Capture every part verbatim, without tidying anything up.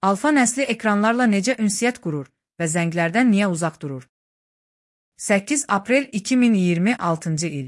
Alfa nəsli ekranlarla necə ünsiyyət qurur və zənglərdən niyə uzaq durur? səkkiz aprel iki min iyirmi altıncı il.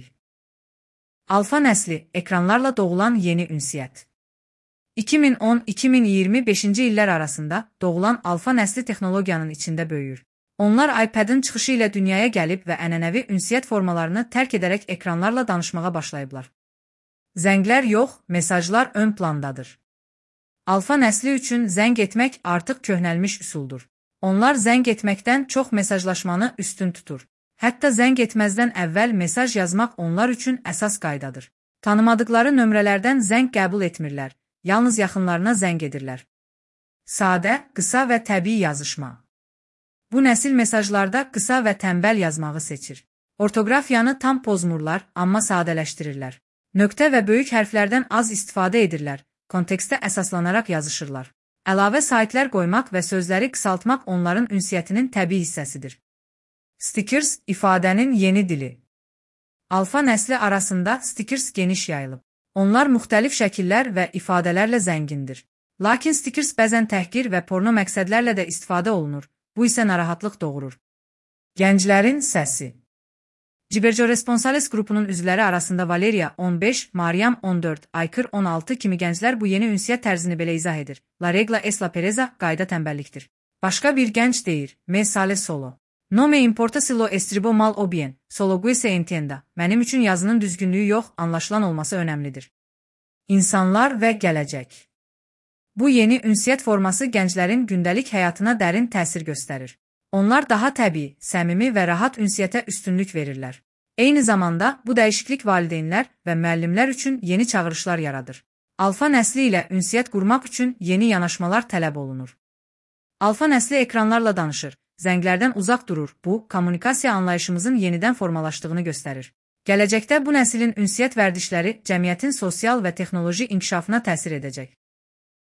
Alfa nəsli ekranlarla doğulan yeni ünsiyyət. iki min on - iki min iyirmi beşinci illər arasında doğulan alfa nəsli texnologiyanın içində böyüyür. Onlar iPad'ın çıxışı ilə dünyaya gəlib və ənənəvi ünsiyyət formalarını tərk edərək ekranlarla danışmağa başlayıblar. Zənglər yox, mesajlar ön plandadır. Alfa nəsli üçün zəng etmək artıq köhnəlmiş üsuldur. Onlar zəng etməkdən çox mesajlaşmanı üstün tutur. Hətta zəng etməzdən əvvəl mesaj yazmaq onlar üçün əsas qaydadır. Tanımadıkları nömrələrdən zəng qəbul etmirlər, yalnız yaxınlarına zəng edirlər. Sadə, qısa və təbii yazışma. Bu nəsil mesajlarda qısa və tənbəl yazmağı seçir. Ortoqrafiyanı tam pozmurlar, amma sadələşdirirlər. Nöqtə və böyük hərflərdən az istifadə edirlər, kontekstə əsaslanaraq yazışırlar. Əlavə saytlər qoymaq və sözləri qısaltmaq onların ünsiyyətinin təbii hissəsidir. Stickers – ifadənin yeni dili. Alfa nəsli arasında stickers geniş yayılıb. Onlar müxtəlif şəkillər və ifadələrlə zəngindir. Lakin stickers bəzən təhqir və porno məqsədlərlə də istifadə olunur. Bu isə narahatlıq doğurur. Gənclərin səsi. Ciberco Responsales qrupunun üzvləri arasında Valeriya on beş, Mariam on dörd, Aykır on altı kimi gənclər bu yeni ünsiyyət tərzini belə izah edir. La regla es la pereza, qayda tənbəllikdir. Başqa bir gənc deyir, me sale solo. No me importa si lo estribo mal o bien, solo gue se entienda. Mənim üçün yazının düzgünlüyü yox, anlaşılan olması önəmlidir. İnsanlar və gələcək. Bu yeni ünsiyyət forması gənclərin gündəlik həyatına dərin təsir göstərir. Onlar daha təbii, səmimi və rahat ünsiyyətə üstünlük verirlər. Eyni zamanda bu dəyişiklik valideynlər və müəllimlər üçün yeni çağırışlar yaradır. Alfa nəsli ilə ünsiyyət qurmaq üçün yeni yanaşmalar tələb olunur. Alfa nəsli ekranlarla danışır, zənglərdən uzaq durur. Bu, kommunikasiya anlayışımızın yenidən formalaşdığını göstərir. Gələcəkdə bu nəslin ünsiyyət vərdişləri cəmiyyətin sosial və texnoloji inkişafına təsir edəcək.